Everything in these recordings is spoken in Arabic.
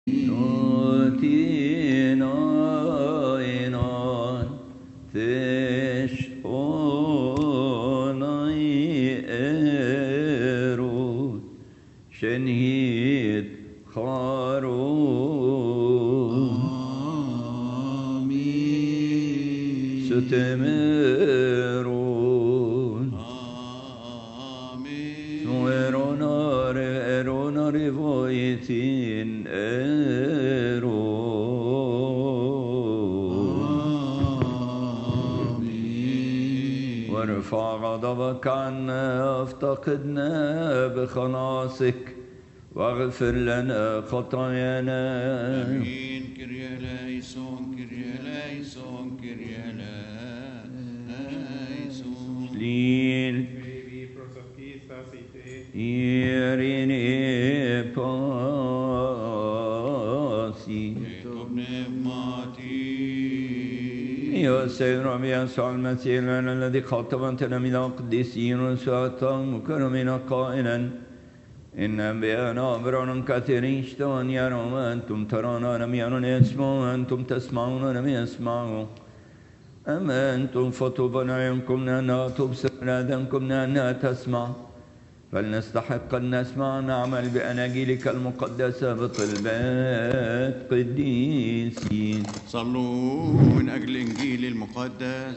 شنهيد خارون آمين ستمرون آمين سويرونار فويتين وارفع غضبك عنا افتقدنا بخلاصك واغفر لنا خطايانا. آمين. كريا لايسون كريا لايسون كريا لايسون Slil Irene pasi يا سيد ربي يسوع المسيح لنا الذي خاطبتنا من القديسين وسعتهم وكرمنا قائلا إن أنبياءنا أبرار كثيرين اشتهوا أن يروا وأنتم ترون ولم يروا يسمعوا وأنتم تسمعون ولم يسمعوا. أما أنتم فطوبى لأعينكم لأنها تبصر آذانكم لأنها تسمع. فلنستحق أن نسمع ونعمل بأناجيلك المقدسة بطلبات قديسين. صلوا من أجل إنجيل المقدس.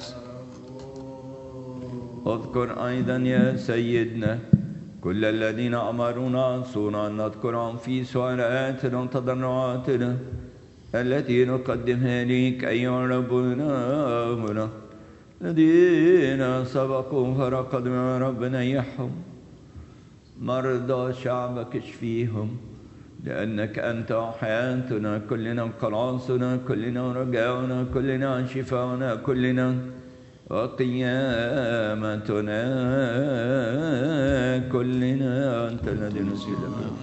اذكر أيضا يا سيدنا كل الذين أمرونا أنصرنا أن نذكرهم في سؤالاتنا وتضرعاتنا التي نقدمها لك أيها ربنا الذين سبقوا فرقدوا يا ربنا يحهم مرضى شعبك اشفيهم لأنك أنت حياتنا كلنا خلاصنا كلنا رجاؤنا كلنا شفاؤنا كلنا وقيامتنا كلنا أنت الذي نسجد لك.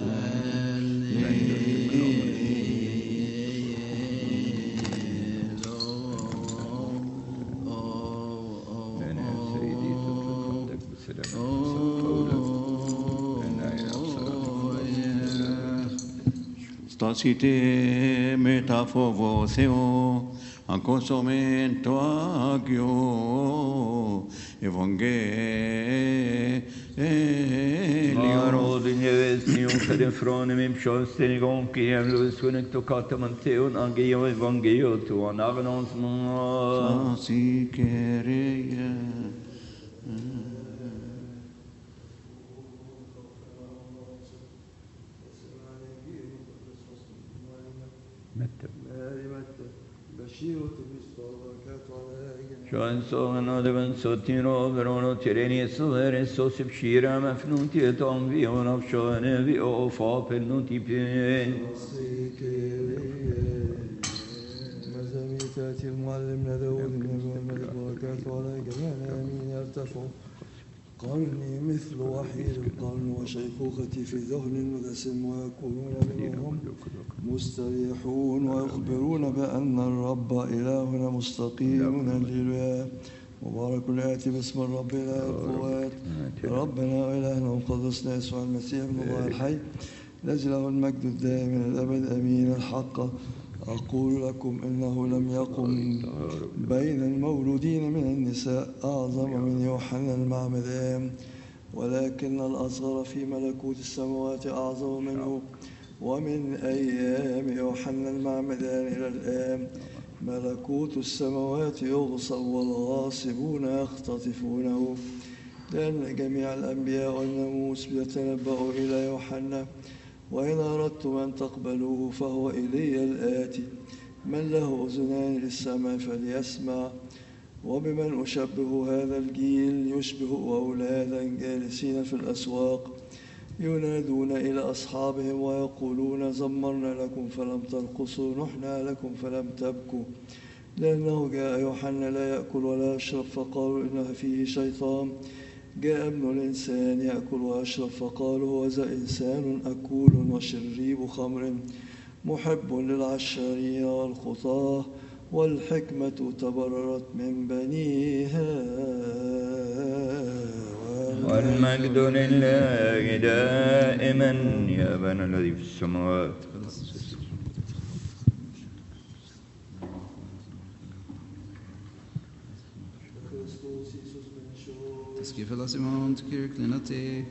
Στάσιτε μετά φόβο Θεό, ακούσομεν το Άγιο Ευαγγέλιο. Råden gevesnion från min självständig gång i jävlösvunnen to katamanteon agio evangelio to anagnos Σασικερία. شان سوغنا دبن سوتينو برونو تيريني سوهر سوسب شيرا مفنوتي توم بيون افشانه بي اوفا بنوتي بين مزاميتات المعلمنا داود النبي البركات على جميع الامين يرتفع قرني مثل وحيد القرن وشيخوختي في ذهن مدسم ويكونون منهم مستريحون ويخبرون بأن الرب إلهنا مستقيم هللويا. مبارك الآتي باسم الرب إله القوات ربنا وإلهنا ومقدسنا يسوع المسيح ابن الله الحي الذي له المجد الدائم إلى الأبد أمين. الحق أقول لكم إنه لم يقم بين المولودين من النساء أعظم من يوحنا المعمدان ولكن الأصغر في ملكوت السماوات أعظم منه. ومن أيام يوحنا المعمدان إلى الآن ملكوت السماوات يغصب والغاصبون يختطفونه لأن جميع الأنبياء والناموس بيتنبأوا إلى يوحنا. وإن أردتم أن تقبلوه فهو إلي الآتي من له أذنان للسمع فليسمع. وبمن أشبه هذا الجيل يشبه أولادا جالسين في الأسواق ينادون إلى أصحابهم ويقولون زمرنا لكم فلم ترقصوا نحنا لكم فلم تبكوا لأنه جاء يوحنا لا يأكل ولا يشرب فقالوا إنه فيه شيطان. جاء ابن الإنسان يأكل ويشرب فقالوا هو ذا إنسان أكول وشريب خمر محب للعشارين والخطاة والحكمة تبررت من بنيها والمجد لله دائما يا أبانا الذي في السماوات. skifela simont kirklinati.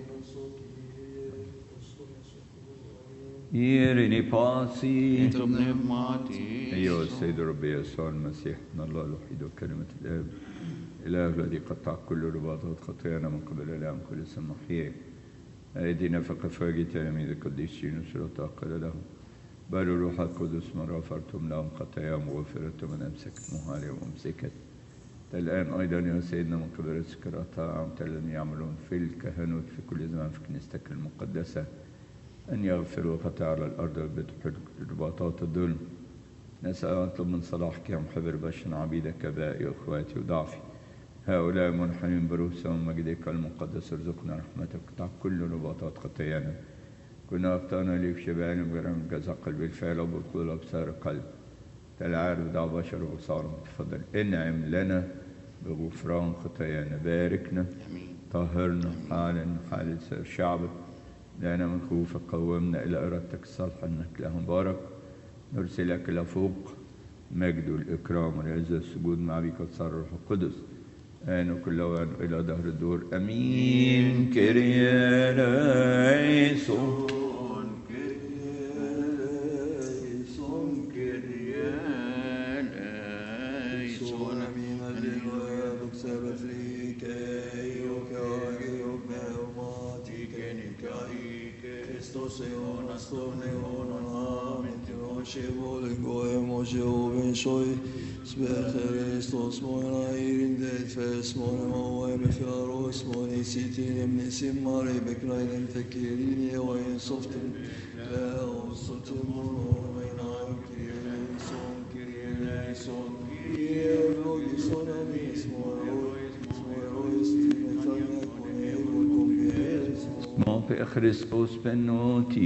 يرني باسي انت بنعمتي أيها السيد ربي يسوع المسيح ابن الله الوحيد وكلمة الآب الإله الذي قطع كل رباطات خطايانا من قبل الإعلام كل سم محيي أيدينا فكفاجي تلاميذ القديسين وشرطاء قال لهم بل الروح القدس من غفرتم لهم خطاياهم وغفرت من أمسكتموها عليهم وأمسكت الآن أيضا يا سيدنا من قبل السكرتاء الذين يعملون في الكهنوت في كل زمان في كنيستك المقدسة أن يغفروا الخطايا على الأرض وبتحل رباطات الظلم نسأل أطلب من صلاحك يا محب البشر عبيدك أبائي وأخواتي وضعفي هؤلاء منحنين بروسهم مجدك المقدس ارزقنا رحمتك قطع كل رباطات خطايانا كنا أخطأنا لي في شبعنا بجرم جزاء قلب الفعل وبطول أبصار القلب العارف دع بشر وصار تفضل انعم لنا بغفران خطايانا باركنا طهرنا حال سير شعبك لنا من خوفك قومنا إلى إرادتك الصالحة إنك له مبارك نرسلك إلى فوق مجد والإكرام والعزة السجود مع بك وتصر الروح القدس آن وكل وان إلى دهر الدور أمين كريا ليسون Christus benoti.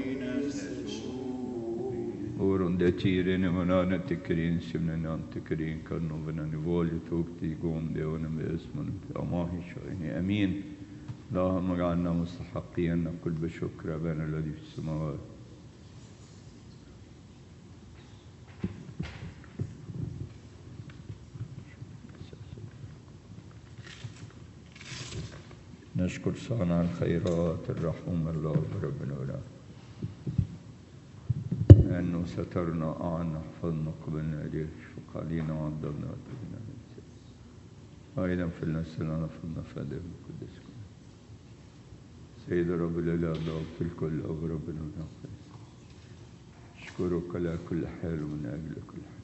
Oron det tiren i manan tekrin simnan tekrin kan novena nivål tokti gom det och med اسمه الله شايني امين اللهم اجعلنا مستحقين نقول بشكر ابانا الذي في السماوات نشكر صانع الخيرات الرحوم الله ربنا ولا أنه سترنا أعنا حفظنا قبلنا إليه شفق علينا وعضلنا وتبنا أيضا في النسل لنا فضنا فادر القدس سيد رب الإله ضابط الكل أو ربنا ولا أشكرك على كل حال ومن أجل كل حال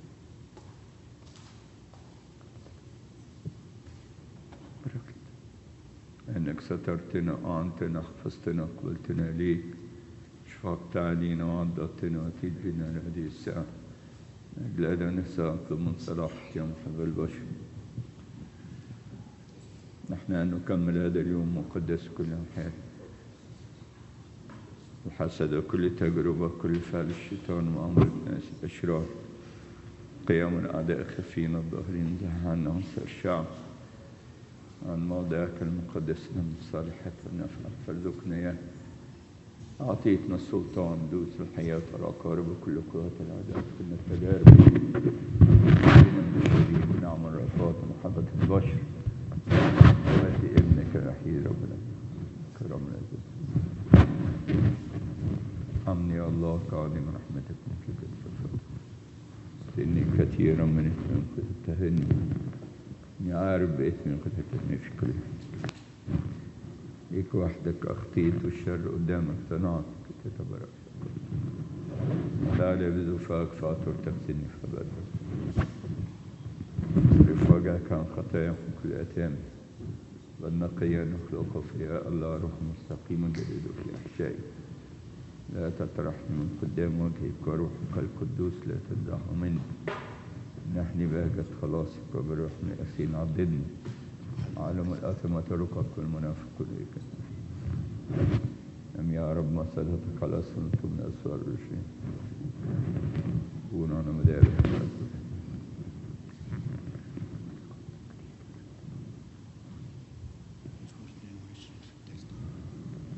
أنك سترتنا أعنتنا حفظتنا قبلتنا ليك شفقت علينا وعضتنا وأتيت بنا لهذه الساعة أجل أن نسأل من صلاحك يا محب البشر نحن أن نكمل هذا اليوم مقدس كل حال الحسد وكل تجربة كل فعل الشيطان وأمر الناس الأشرار قيام الأعداء خفين الظاهرين زهانا عنصر الشعب عن موضعك المقدس من الصالحات والنفع فارزقنا إياه أعطيتنا السلطان دوس الحياة والعقارب وكل قوات الأعداء كل التجارب من نعم الرأفات ومحبة البشر وآتي ابنك الوحيد ربنا كرمنا حمني يا الله كعظيم رحمتك من فكرة الفضل إني كثيرا من إثم قد اتهني إني عارف بإثم قد اتهني في كل ليك وحدك أخطيت والشر قدامك صنعت تتبرأ لا بزفاك فاطر تفتني فبدر صرف وجهك عن خطاياهم كل أثام بل نقيا نخلق فيها الله روح مستقيم جديد في أحشائي لا تطرحني من قدام وجهك وروحك القدوس لا تدعه مني نحن بهجة خلاصك وبروح من الأسين عضدني عالم الآثم وتركك والمنافق إليك أم يا رب ما صلتك على سنة من أسوار الرشيد كونوا أنا مدابح